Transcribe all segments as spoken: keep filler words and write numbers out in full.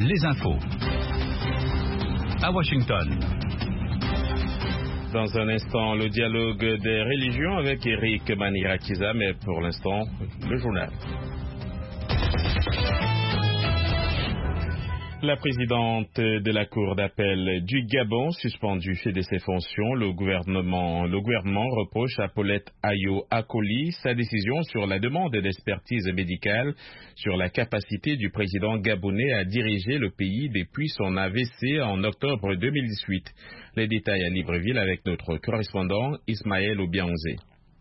les infos. À Washington. Dans un instant, le dialogue des religions avec Eric Manirakiza, mais pour l'instant, le journal. La présidente de la Cour d'appel du Gabon, suspendue de ses fonctions, le gouvernement, le gouvernement reproche à Paulette Ayo Akoli sa décision sur la demande d'expertise médicale sur la capacité du président gabonais à diriger le pays depuis son A V C en octobre deux mille dix-huit. Les détails à Libreville avec notre correspondant Ismaël Obianzé.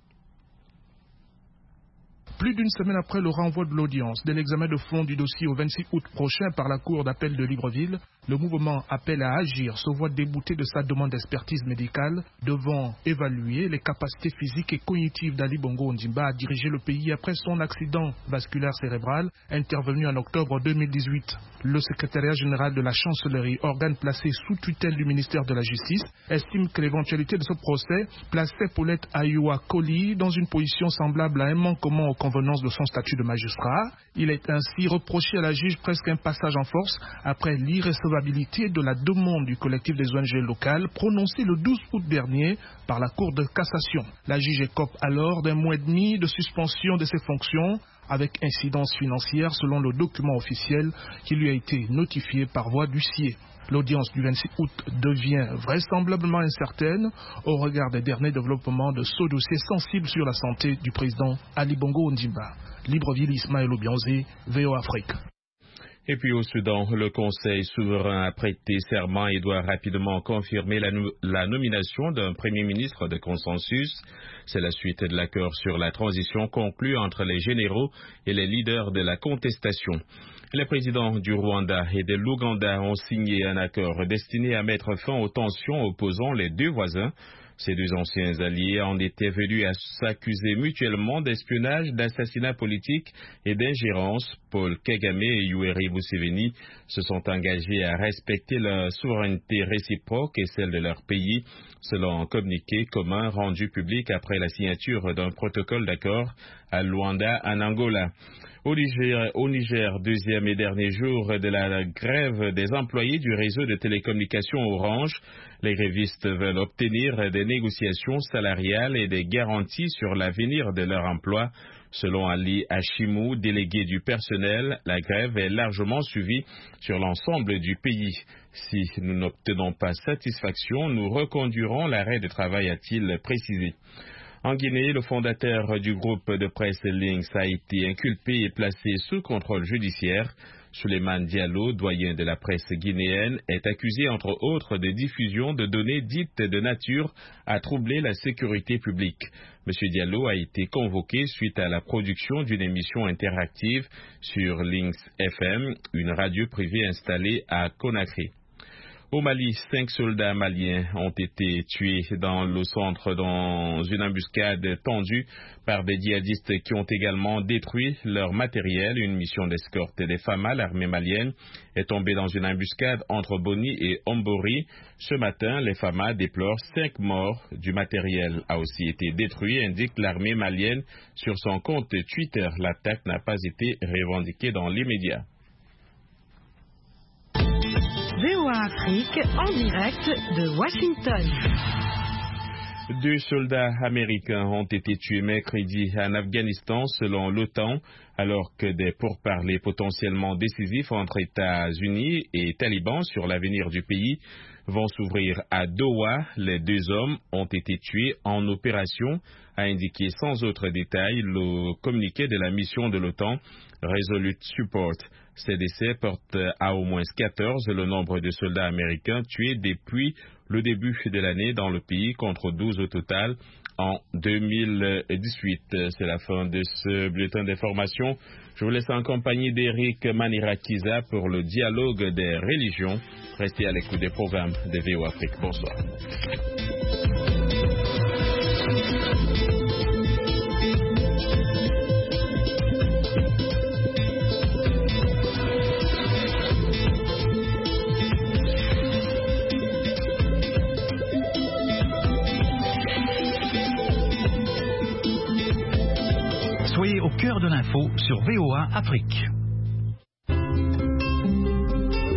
Plus d'une semaine après le renvoi de l'audience de l'examen de fond du dossier au vingt-six août prochain par la Cour d'appel de Libreville, le mouvement appelle à agir se voit débouté de sa demande d'expertise médicale devant évaluer les capacités physiques et cognitives d'Ali Bongo Ondimba à diriger le pays après son accident vasculaire cérébral intervenu en octobre deux mille dix-huit. Le secrétariat général de la chancellerie, organe placé sous tutelle du ministère de la Justice, estime que l'éventualité de ce procès plaçait Paulette Ayo Akoli dans une position semblable à un manquement aux convenances de son statut de magistrat. Il est ainsi reproché à la juge presque un passage en force après l'irrecevabilité de la demande du collectif des O N G locales prononcée le douze août dernier par la Cour de cassation. La juge écope alors d'un mois et demi de suspension de ses fonctions avec incidence financière selon le document officiel qui lui a été notifié par voie d'huissier. L'audience du vingt-six août devient vraisemblablement incertaine au regard des derniers développements de ce dossier sensible sur la santé du président Ali Bongo Ondimba. Libreville, Ismaël Obianzé, V O Afrique. Et puis au Soudan, le Conseil souverain a prêté serment et doit rapidement confirmer la, no- la nomination d'un Premier ministre de consensus. C'est la suite de l'accord sur la transition conclu entre les généraux et les leaders de la contestation. Les présidents du Rwanda et de l'Ouganda ont signé un accord destiné à mettre fin aux tensions opposant les deux voisins. Ces deux anciens alliés en étaient venus à s'accuser mutuellement d'espionnage, d'assassinat politique et d'ingérence. Paul Kagame et Yoweri Museveni se sont engagés à respecter la souveraineté réciproque et celle de leur pays, selon un communiqué commun rendu public après la signature d'un protocole d'accord à Luanda, en Angola. Au Niger, au Niger, deuxième et dernier jour de la grève des employés du réseau de télécommunications Orange, les grévistes veulent obtenir des négociations salariales et des garanties sur l'avenir de leur emploi. Selon Ali Hachimou, délégué du personnel, la grève est largement suivie sur l'ensemble du pays. Si nous n'obtenons pas satisfaction, nous reconduirons l'arrêt de travail, a-t-il précisé. En Guinée, le fondateur du groupe de presse Lynx a été inculpé et placé sous contrôle judiciaire. Souleymane Diallo, doyen de la presse guinéenne, est accusé entre autres de diffusion de données dites de nature à troubler la sécurité publique. M. Diallo a été convoqué suite à la production d'une émission interactive sur Lynx F M, une radio privée installée à Conakry. Au Mali, cinq soldats maliens ont été tués dans le centre dans une embuscade tendue par des djihadistes qui ont également détruit leur matériel. Une mission d'escorte des F A M A, l'armée malienne, est tombée dans une embuscade entre Boni et Ombori. Ce matin, les F A M A déplorent cinq morts. Du matériel a aussi été détruit, indique l'armée malienne sur son compte Twitter. L'attaque n'a pas été revendiquée dans l'immédiat. V O A Afrique en direct de Washington. Deux soldats américains ont été tués mercredi en Afghanistan selon l'OTAN, alors que des pourparlers potentiellement décisifs entre États-Unis et talibans sur l'avenir du pays vont s'ouvrir à Doha. Les deux hommes ont été tués en opération, a indiqué sans autre détail le communiqué de la mission de l'OTAN Resolute Support. Ces décès portent à au moins quatorze le nombre de soldats américains tués depuis le début de l'année dans le pays, contre douze au total en deux mille dix-huit. C'est la fin de ce bulletin d'information. Je vous laisse en compagnie d'Eric Manirakiza pour le dialogue des religions. Restez à l'écoute des programmes de V O Afrique. Bonsoir. Soyez au cœur de l'info sur V O A Afrique.